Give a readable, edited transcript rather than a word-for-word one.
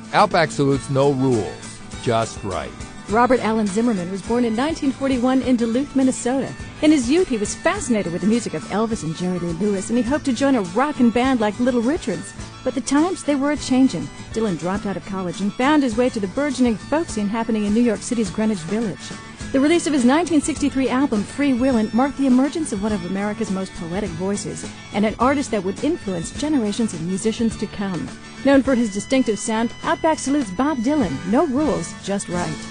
Outback salutes no rules, just right. Robert Allen Zimmerman was born in 1941 in Duluth, Minnesota. In his youth, he was fascinated with the music of Elvis and Jerry Lee Lewis, and he hoped to join a rockin' band like Little Richards. But the times, they were a-changin'. Dylan dropped out of college and found his way to the burgeoning folk scene happening in New York City's Greenwich Village. The release of his 1963 album, Free Willin', marked the emergence of one of America's most poetic voices, and an artist that would influence generations of musicians to come. Known for his distinctive sound, Outback salutes Bob Dylan. No rules, just right.